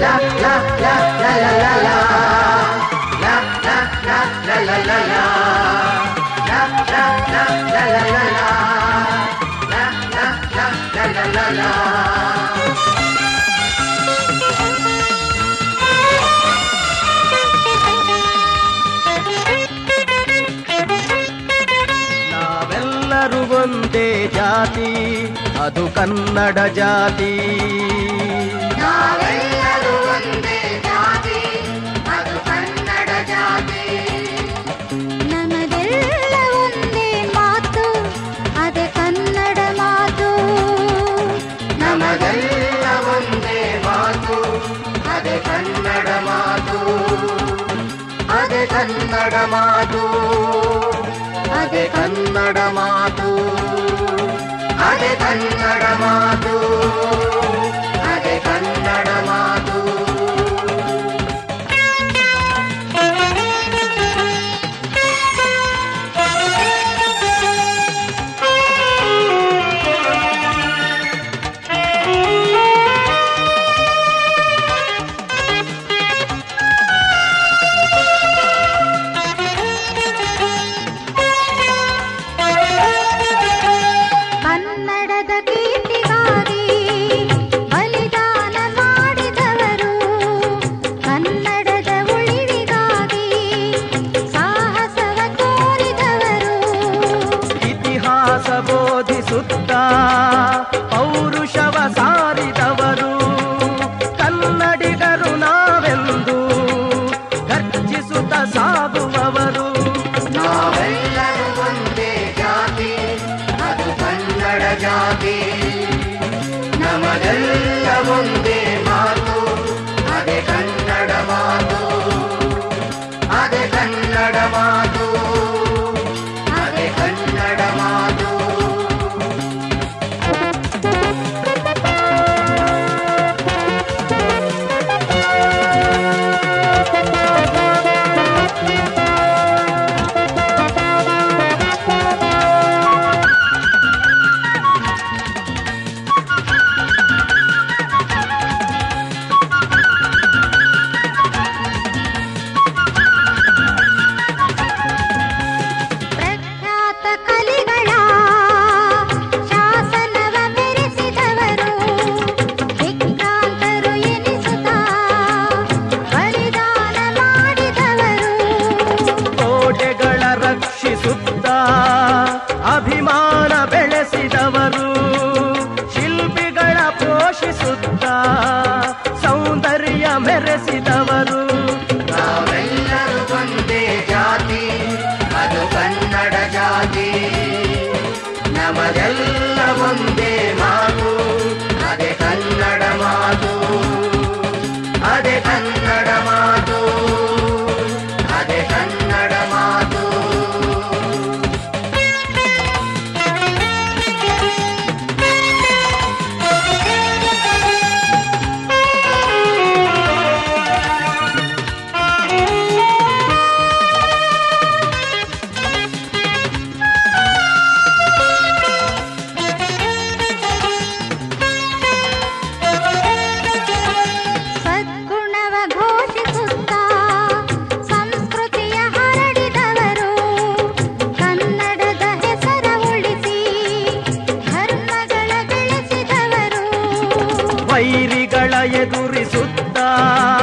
ನಾವೆಲ್ಲರೂ ಒಂದೇ ಜಾತಿ, ಅದು ಕನ್ನಡ ಜಾತಿ. ನಾವೆಲ್ಲರೂ ಒಂದೇ ಜಾತಿ, ಅದು ಕನ್ನಡ ಜಾತಿ. ನಮಗೆಲ್ಲ ಒಂದೇ ಮಾತು, ಅದೇ ಕನ್ನಡ ಮಾತು. ನಮಗೆಲ್ಲ ಒಂದೇ ಮಾತು, ಅದೇ ಕನ್ನಡ ಮಾತು. ಅದೇ ಕನ್ನಡ ಮಾತು, ಅದೇ ಕನ್ನಡ ಮಾತು. ಅದೇ ಕನ್ನಡ ಮಾತು, ಅದೇ ಕನ್ನಡ ಮಾತು. ಕನ್ನಡದ ಕೀರ್ತಿಗಾಗಿ ಬಲಿದಾನ ಮಾಡಿದವರು, ಕನ್ನಡದ ಉಳಿವಿಗಾಗಿ ಸಾಹಸವ ತೋರಿದವರು. ಇತಿಹಾಸ ಬೋಧಿಸುತ್ತ ಪೌರುಷವ ಸಾರಿದವರು, ಕನ್ನಡಿಗರು ನಾವೆಂದು ಗರ್ಜಿಸುತ್ತ ಸಾಗುವವರು. ನಾವೆಲ್ಲರೂ ಒಂದೇ ಜಾತಿ, ಅದು ಕನ್ನಡ ಜಾತಿ. ನಮಗೆಲ್ಲ ಒಂದೇ ಮಾತು, ಅದೇ ಕನ್ನಡ ಮಾತು. ಅದೇ ಕನ್ನಡ ಮಾತು, ಅದೇ ಕನ್ನಡ ಮಾತು. ಪ್ರಖ್ಯಾತ ಕಲಿಗಳ ಶಾಸನವ ಮೆರೆಸಿದವರು, ವಿಕ್ರಾಂತರು ಎನಿಸುತ್ತಾ ಬಲಿದಾನ ಮಾಡಿದವರು. ಕೋಟೆಗಳ ರಕ್ಷಿಸುತ್ತ ಅಭಿಮಾನ ಬೆಳೆಸಿದವರು, ಶಿಲ್ಪಿಗಳ ಪೋಷಿಸುತ್ತ ಸೌಂದರ್ಯ ಮೆರೆಸಿದವರು. ನಾವೆಲ್ಲರೂ ಒಂದೇ ಜಾತಿ, ಅದು ಕನ್ನಡ ಜಾತಿ. ನಮಗೆಲ್ಲ ಒಂದೇ ಮಾತು, ಅದೇ ಕನ್ನಡ ಮಾತು. ಅದೇ ಕನ್ನಡ ಮಾತು, ಅದೇ ಕನ್ನಡ ಮಾತು. ಸದ್ಗುಣವ ಘೋಷಿಸುತ್ತಾ ಸಂಸ್ಕೃತಿಯ ಹರಡಿದವರು, ಕನ್ನಡದ ಹೆಸರ ಉಳಿಸಿ ಧರ್ಮಗಳ ಬೆಳೆಸಿದವರು. ವೈರಿಗಳ ಎದುರಿಸುತ್ತ